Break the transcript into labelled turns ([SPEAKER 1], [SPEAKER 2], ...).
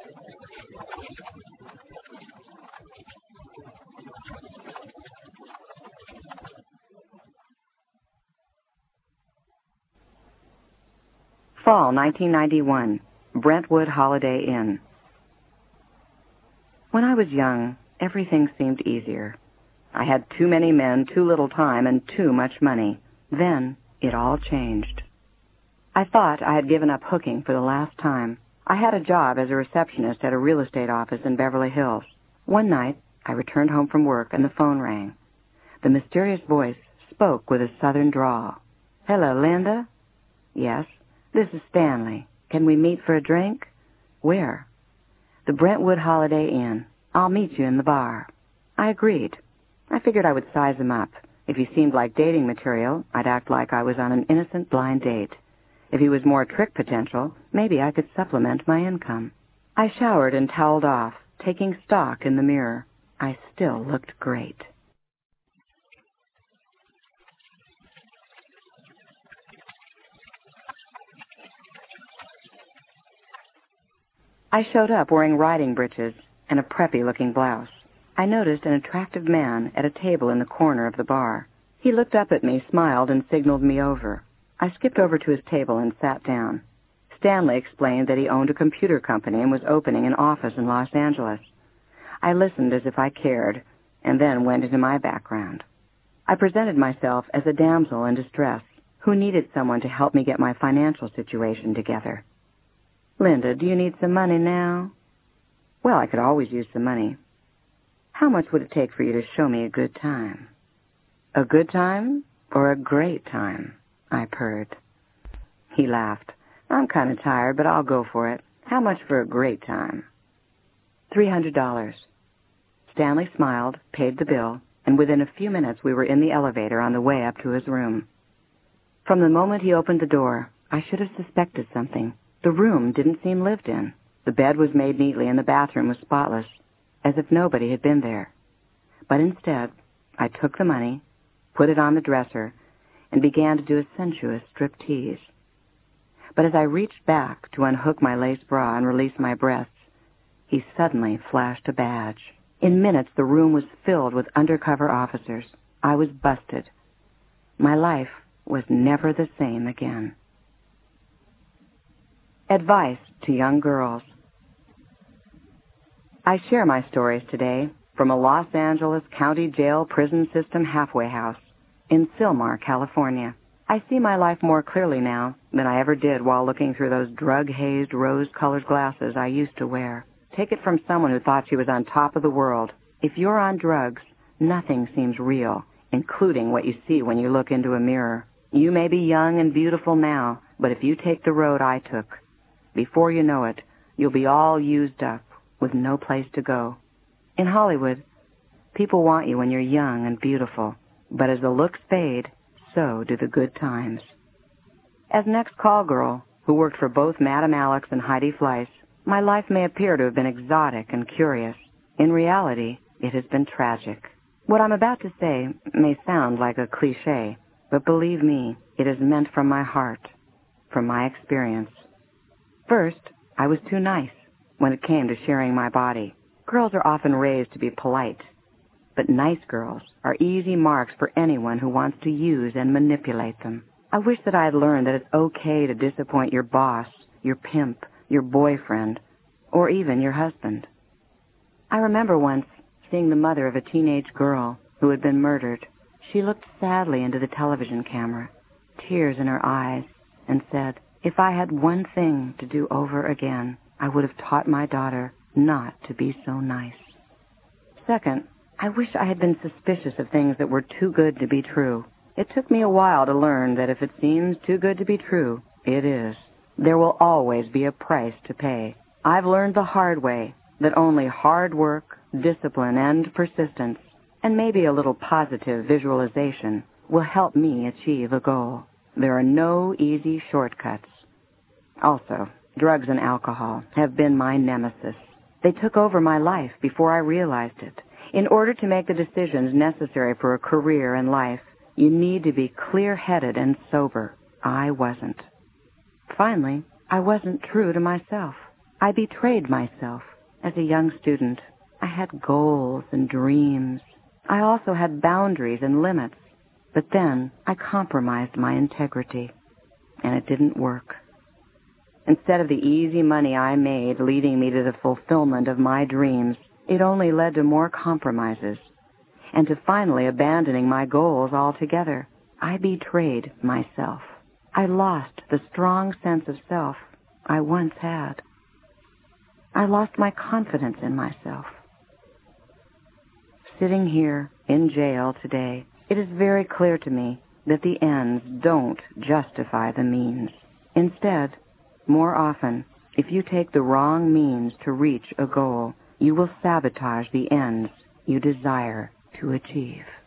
[SPEAKER 1] Fall 1991, Brentwood Holiday Inn. When I was young, everything seemed easier. I had too many men, too little time, and too much money. Then it all changed. I thought I had given up hooking for the last time. I had a job as a receptionist at a real estate office in Beverly Hills. One night, I returned home from work and the phone rang. The mysterious voice spoke with a southern drawl. "Hello, Linda?" "Yes." "This is Stanley. Can we meet for a drink?" "Where?" "The Brentwood Holiday Inn. I'll meet you in the bar." I agreed. I figured I would size him up. If he seemed like dating material, I'd act like I was on an innocent blind date. If he was more trick potential, maybe I could supplement my income. I showered and toweled off, taking stock in the mirror. I still looked great. I showed up wearing riding breeches and a preppy-looking blouse. I noticed an attractive man at a table in the corner of the bar. He looked up at me, smiled, and signaled me over. I skipped over to his table and sat down. Stanley explained that he owned a computer company and was opening an office in Los Angeles. I listened as if I cared, and then went into my background. I presented myself as a damsel in distress who needed someone to help me get my financial situation together. "Linda, do you need some money now?" "Well, I could always use some money." "How much would it take for you to show me a good time?" "A good time or a great time?" I purred. He laughed. "I'm kind of tired, but I'll go for it. How much for a great time?" $300. Stanley smiled, paid the bill, and within a few minutes we were in the elevator on the way up to his room. From the moment he opened the door, I should have suspected something. The room didn't seem lived in. The bed was made neatly and the bathroom was spotless, as if nobody had been there. But instead, I took the money, put it on the dresser, and began to do a sensuous striptease. But as I reached back to unhook my lace bra and release my breasts, he suddenly flashed a badge. In minutes, the room was filled with undercover officers. I was busted. My life was never the same again. Advice to young girls. I share my stories today from a Los Angeles County Jail prison system halfway house in Sylmar, California. I see my life more clearly now than I ever did while looking through those drug-hazed, rose-colored glasses I used to wear. Take it from someone who thought she was on top of the world. If you're on drugs, nothing seems real, including what you see when you look into a mirror. You may be young and beautiful now, but if you take the road I took, before you know it, you'll be all used up with no place to go. In Hollywood, people want you when you're young and beautiful, but as the looks fade, so do the good times. As next call girl, who worked for both Madame Alex and Heidi Fleiss, my life may appear to have been exotic and curious. In reality, it has been tragic. What I'm about to say may sound like a cliché, but believe me, it is meant from my heart, from my experience. First, I was too nice when it came to sharing my body. Girls are often raised to be polite, but nice girls are easy marks for anyone who wants to use and manipulate them. I wish that I had learned that it's okay to disappoint your boss, your pimp, your boyfriend, or even your husband. I remember once seeing the mother of a teenage girl who had been murdered. She looked sadly into the television camera, tears in her eyes, and said, "If I had one thing to do over again, I would have taught my daughter not to be so nice." Second, I wish I had been suspicious of things that were too good to be true. It took me a while to learn that if it seems too good to be true, it is. There will always be a price to pay. I've learned the hard way that only hard work, discipline, and persistence, and maybe a little positive visualization, will help me achieve a goal. There are no easy shortcuts. Also, drugs and alcohol have been my nemesis. They took over my life before I realized it. In order to make the decisions necessary for a career and life, you need to be clear-headed and sober. I wasn't. Finally, I wasn't true to myself. I betrayed myself. As a young student, I had goals and dreams. I also had boundaries and limits. But then I compromised my integrity, and it didn't work. Instead of the easy money I made leading me to the fulfillment of my dreams, it only led to more compromises, and to finally abandoning my goals altogether. I betrayed myself. I lost the strong sense of self I once had. I lost my confidence in myself. Sitting here in jail today, it is very clear to me that the ends don't justify the means. Instead, more often, if you take the wrong means to reach a goal, you will sabotage the ends you desire to achieve.